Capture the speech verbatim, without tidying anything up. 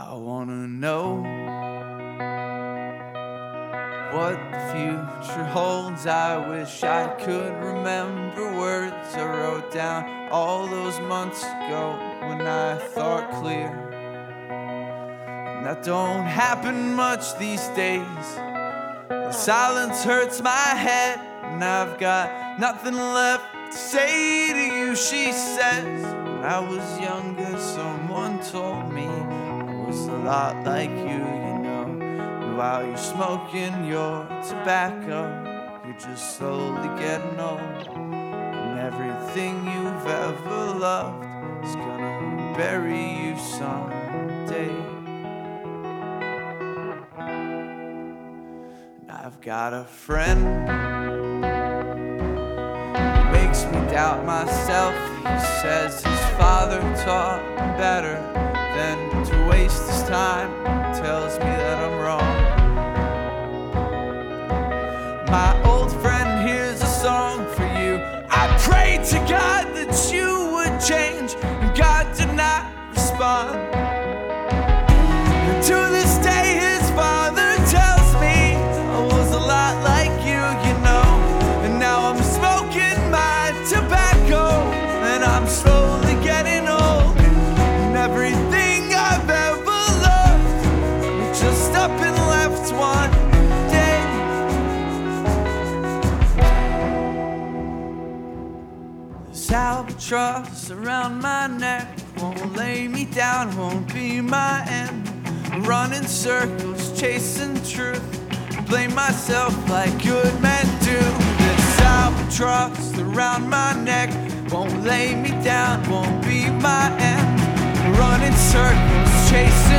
I wanna know what the future holds. I wish I could remember words I wrote down all those months ago when I thought clear. And that don't happen much these days. The silence hurts my head, and I've got nothing left to say to you, she says. When I was younger, someone told me I was a lot like you, you know. And while you're smoking your tobacco, you're just slowly getting old. And everything you've ever loved is gonna bury you someday. And I've got a friend who makes me doubt myself. He says his father taught him better than to waste his time. Tells me that I'm wrong. My old friend, here's a song for you. I prayed to God that you would change, and God did not respond. And to this day his father tells me I was a lot like you, you know. And now I'm smoking my tobacco, and I'm slowly getting old. And everything I've ever loved, we just up and left one day. This albatross around my neck won't lay me down, won't be my end. Running circles, chasing truth, blame myself like good men do. This albatross around my neck won't lay me down, won't be my end. Running circles, chasing